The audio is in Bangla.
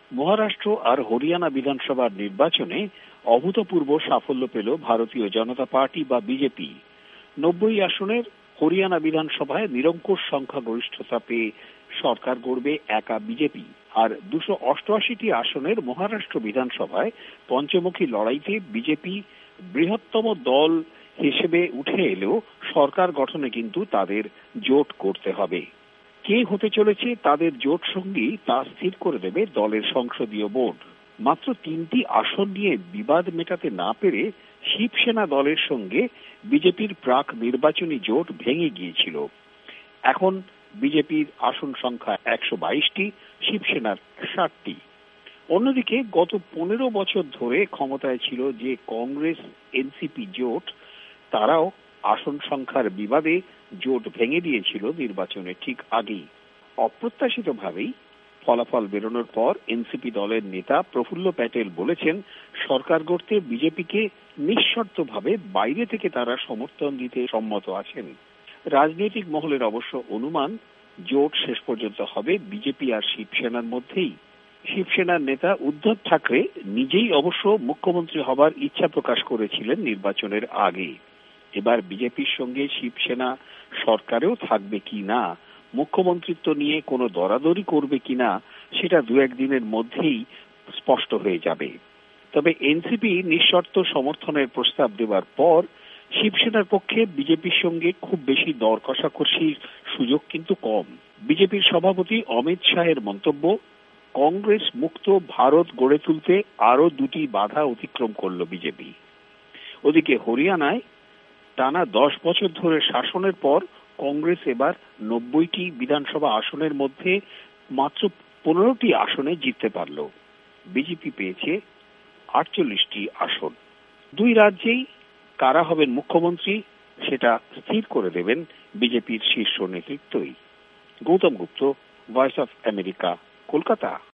মহারাষ্ট্র আর হরিয়ানা বিধানসভার নির্বাচনে অভূতপূর্ব সাফল্য পেল ভারতীয় জনতা পার্টি বা বিজেপি। 90 আসনের হরিয়ানা বিধানসভায় নিরঙ্কুশ সংখ্যাগরিষ্ঠতা পেয়ে সরকার গড়বে একা বিজেপি। আর 288টি আসনের মহারাষ্ট্র বিধানসভায় পঞ্চমুখী লড়াইতে বিজেপি বৃহত্তম দল হিসেবে উঠে এলেও সরকার গঠনে কিন্তু তাদের জোট করতে হবে। কে হতে চলেছে তাদের জোট সঙ্গী তা স্থির করে দেবে দলের সংসদীয় বোর্ড। মাত্র 3টি আসন নিয়ে বিবাদ মেটাতে না পেরে শিবসেনা দলের সঙ্গে বিজেপির প্রাক নির্বাচনী জোট ভেঙে গিয়েছিল। এখন বিজেপির আসন সংখ্যা 122টি, শিবসেনার 60টি। অন্যদিকে গত 15 বছর ধরে ক্ষমতায় ছিল যে কংগ্রেস এনসিপি জোট, তারাও আসন সংখ্যার বিবাদে জোট ভেঙে দিয়েছিল নির্বাচনের ঠিক আগেই। অপ্রত্যাশিতভাবেই ফলাফল বেরোনোর পর এনসিপি দলের নেতা প্রফুল্ল প্যাটেল বলেছেন, সরকার গড়তে বিজেপিকে নিঃশর্তভাবে বাইরে থেকে তারা সমর্থন দিতে সম্মত আছেন। রাজনৈতিক মহলের অবশ্য অনুমান, জোট শেষ পর্যন্ত হবে বিজেপি আর শিবসেনার মধ্যেই। শিবসেনার নেতা উদ্ধব ঠাকরে নিজেই অবশ্য মুখ্যমন্ত্রী হবার ইচ্ছা প্রকাশ করেছিলেন নির্বাচনের আগে। এবার বিজেপির সঙ্গে শিবসেনা সরকারেও থাকবে কিনা, মুখ্যমন্ত্রিত্ব নিয়ে কোনো দরাদরি করবে কিনা, সেটা 2-1 দিনের মধ্যেই স্পষ্ট হয়ে যাবে। তবে এনসিপি নিঃশর্ত সমর্থনের প্রস্তাব দেওয়ার পর শিবসেনার পক্ষে বিজেপির সঙ্গে খুব বেশি দর কষাকষির সুযোগ কিন্তু কম। বিজেপির সভাপতি অমিত শাহের মন্তব্য, কংগ্রেস মুক্ত ভারত গড়ে তুলতে আরো 2টি বাধা অতিক্রম করল বিজেপি। ওদিকে হরিয়ানায় টানা 10 বছর ধরে শাসনের পর কংগ্রেস এবার 90টি বিধানসভা আসনের মধ্যে মাত্র 15টি আসনে জিততে পারল। বিজেপি পেয়েছে 48টি আসন। 2 রাজ্যেই কারা হবেন মুখ্যমন্ত্রী সেটা স্থির করে দেবেন বিজেপির শীর্ষ নেতৃত্বই। Gautam Gupta, voice of America, Kolkata.